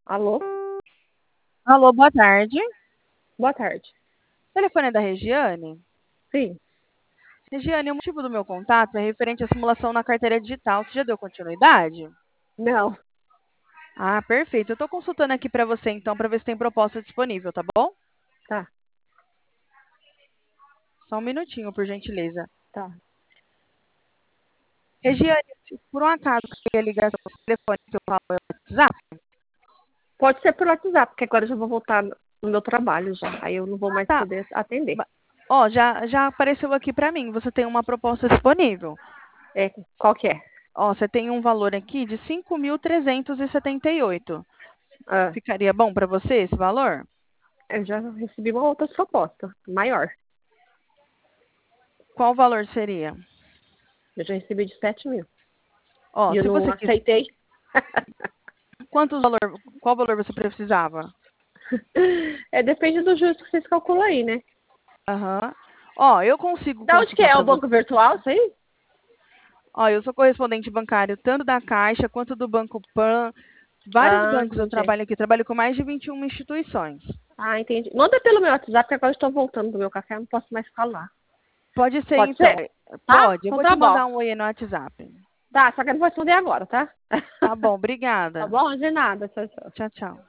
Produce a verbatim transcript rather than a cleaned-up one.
Alô? Alô, boa tarde. Boa tarde. O telefone é da Regiane? Sim. Regiane, o motivo do meu contato é referente à simulação na carteira digital. Você já deu continuidade? Não. Ah, perfeito. Eu estou consultando aqui para você, então, para ver se tem proposta disponível, tá bom? Tá, Só um minutinho, por gentileza. tá. Regiane, se por um acaso queria ligar seu telefone que eu falo é o WhatsApp? Pode ser por WhatsApp, porque agora eu já vou voltar no no meu trabalho já. Aí eu não vou Ah, mais tá. poder atender. Ba- Ó, já, já apareceu aqui para mim. Você tem uma proposta disponível. É, qual que é? Ó, você tem um valor aqui de cinco mil trezentos e setenta e oito. Ah, Ficaria bom para você esse valor? eu já recebi uma outra proposta, maior. Qual valor seria? Eu já recebi de sete mil. Ó, E eu se não você quiser, aceitei. quantos valor, qual valor você precisava? É, depende do juros que vocês calculam aí, né? Aham. Ó, eu consigo Da onde que consultar é? para O você. banco virtual, isso aí? Ó, eu sou correspondente bancário tanto da Caixa quanto do Banco Pan. Vários Ah, bancos eu entendi. trabalho aqui, trabalho com mais de vinte e uma instituições. Ah, entendi. Manda pelo meu WhatsApp, que agora eu estou voltando do meu café, eu não posso mais falar. Pode ser Pode então. ser? Tá? Pode, eu Então vou tá te bom. mandar um oi no WhatsApp. Tá, só que eu não vou responder agora, tá? Tá bom, Tá obrigada. bom? De nada. Tchau, tchau. Tchau, tchau.